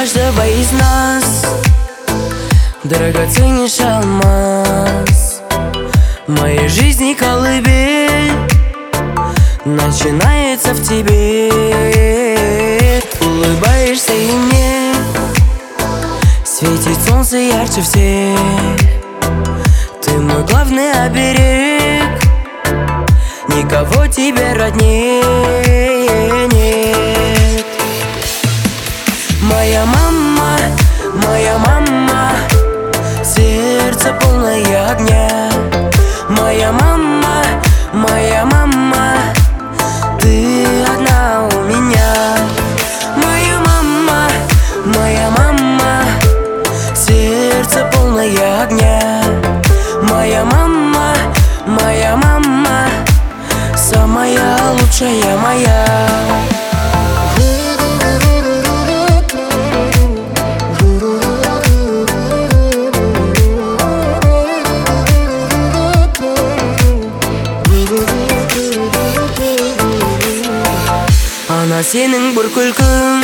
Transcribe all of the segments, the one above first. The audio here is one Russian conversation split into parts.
каждого из нас драгоценнейший алмаз. В моей жизни колыбель начинается в тебе. Улыбаешься и мне светит солнце ярче всех. Ты мой главный оберег, никого тебе роднее нет. Моя мама, сердце полное огня. Моя мама, ты одна у меня. Моя мама, сердце полное огня. Моя мама, самая лучшая моя. Ана сенің бір күлкің,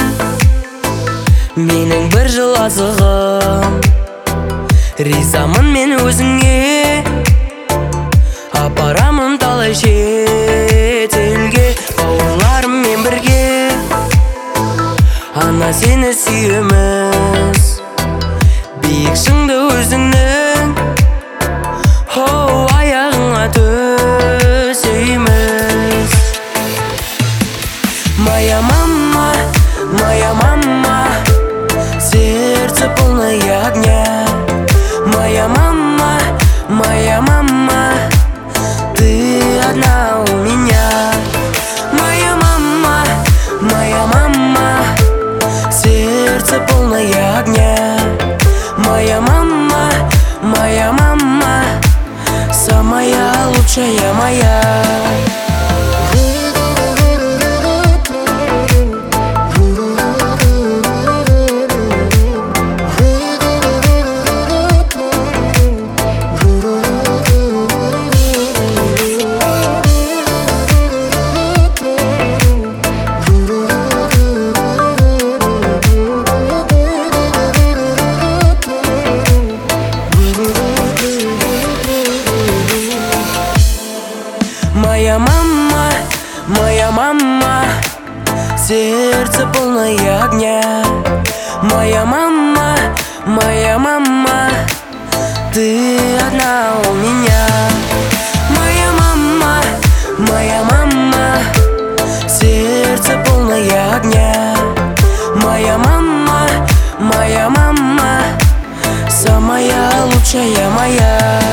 менің бір жыл азығым. Ризамын мен өзіңе, апарамын талай шетелге. Бауырларыммен бірге ана сені сүйеміз. Биік шыңды өзіңнің аяғыңа төсейміз. Моя мама, сердце полное огня. Моя мама, ты одна у меня. Моя мама, сердце полное огня. Моя мама, самая лучшая моя. Моя мама, сердце полное огня. Моя мама, ты одна у меня. Моя мама, сердце полное огня. Моя мама, самая лучшая моя.